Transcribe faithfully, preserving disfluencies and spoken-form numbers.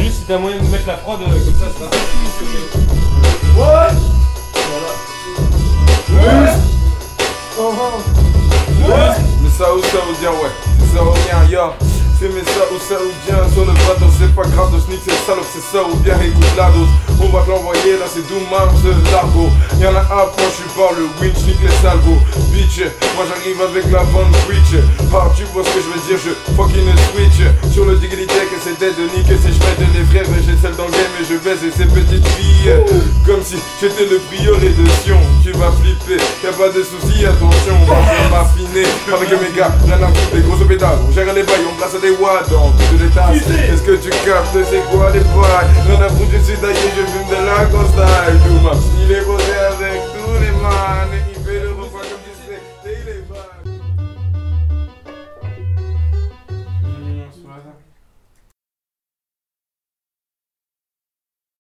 juste si t'as moyen de mettre la prod euh, comme ça, ça sera Ouais. Voilà. Ouais. Oh oh. Ouais. Mais ça ou saoudien, ouais, c'est saoudien, yo. C'est mes ça ou saoudien sur le bateau, c'est pas grave de sneak, c'est salope, c'est ça ou bien écoute la dose. On va te l'envoyer là, c'est Doumam, c'est l'argot. Y'en a un point, je suis par le winch, nique les salgos. Bitch, moi j'arrive avec la bonne preach. Ah, tu vois ce que je veux dire, je fucking switch. Sur le diggity deck, c'était de niquer ces chemins les frères. J'ai celle dans le game et je baise et ces petites filles. Comme si j'étais le prieuré de Sion. Tu vas flipper, y'a pas de soucis, attention. On va m'affiner avec mes gars, rien à foutre, des grosses pédales. On gère les bails, on place des watts dans toutes les tasses. Est-ce que tu captes, c'est quoi les bails? Rien à foutre, je suis taillé, je fume de la costa. Il est posé avec tous les man.